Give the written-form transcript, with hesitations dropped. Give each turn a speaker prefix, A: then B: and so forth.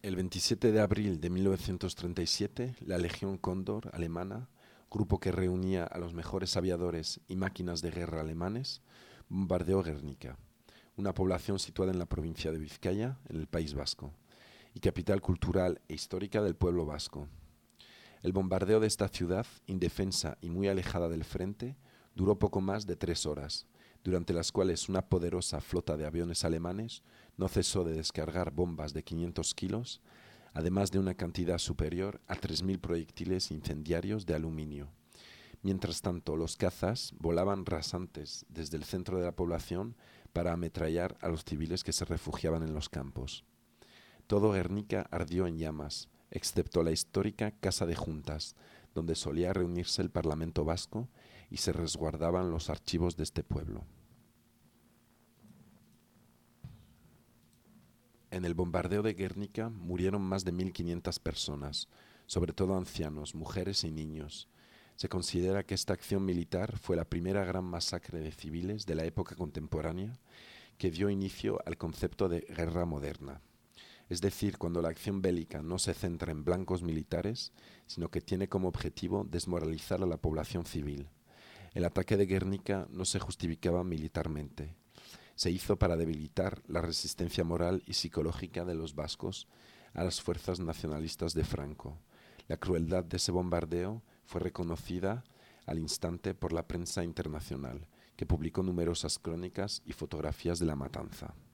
A: El 27 de abril de 1937, la Legión Cóndor alemana, grupo que reunía a los mejores aviadores y máquinas de guerra alemanes, bombardeó Guernica, una población situada en la provincia de Vizcaya, en el País Vasco, y capital cultural e histórica del pueblo vasco. El bombardeo de esta ciudad, indefensa y muy alejada del frente, duró poco más de 3 horas, durante las cuales una poderosa flota de aviones alemanes no cesó de descargar bombas de 500 kilos, además de una cantidad superior a 3.000 proyectiles incendiarios de aluminio. Mientras tanto, los cazas volaban rasantes desde el centro de la población para ametrallar a los civiles que se refugiaban en los campos. Todo Guernica ardió en llamas, excepto la histórica Casa de Juntas, donde solía reunirse el Parlamento vasco y se resguardaban los archivos de este pueblo. En el bombardeo de Guernica murieron más de 1.500 personas, sobre todo ancianos, mujeres y niños. Se considera que esta acción militar fue la primera gran masacre de civiles de la época contemporánea que dio inicio al concepto de guerra moderna. Es decir, cuando la acción bélica no se centra en blancos militares, sino que tiene como objetivo desmoralizar a la población civil. El ataque de Guernica no se justificaba militarmente. Se hizo para debilitar la resistencia moral y psicológica de los vascos a las fuerzas nacionalistas de Franco. La crueldad de ese bombardeo fue reconocida al instante por la prensa internacional, que publicó numerosas crónicas y fotografías de la matanza.